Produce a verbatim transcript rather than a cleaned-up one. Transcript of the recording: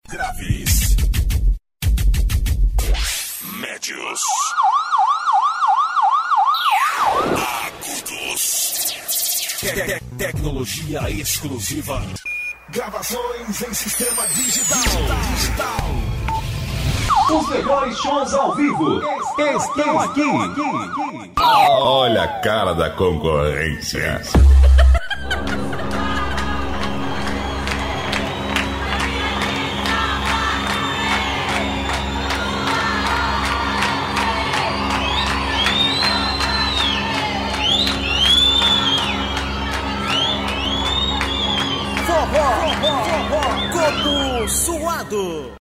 Graves. Médios. Agudos. Te- te- tecnologia exclusiva. Gravações em sistema digital. Digital. Os melhores shows ao vivo estão aqui. Olha a cara da concorrência. Forró, forró, forró, Copo Suado.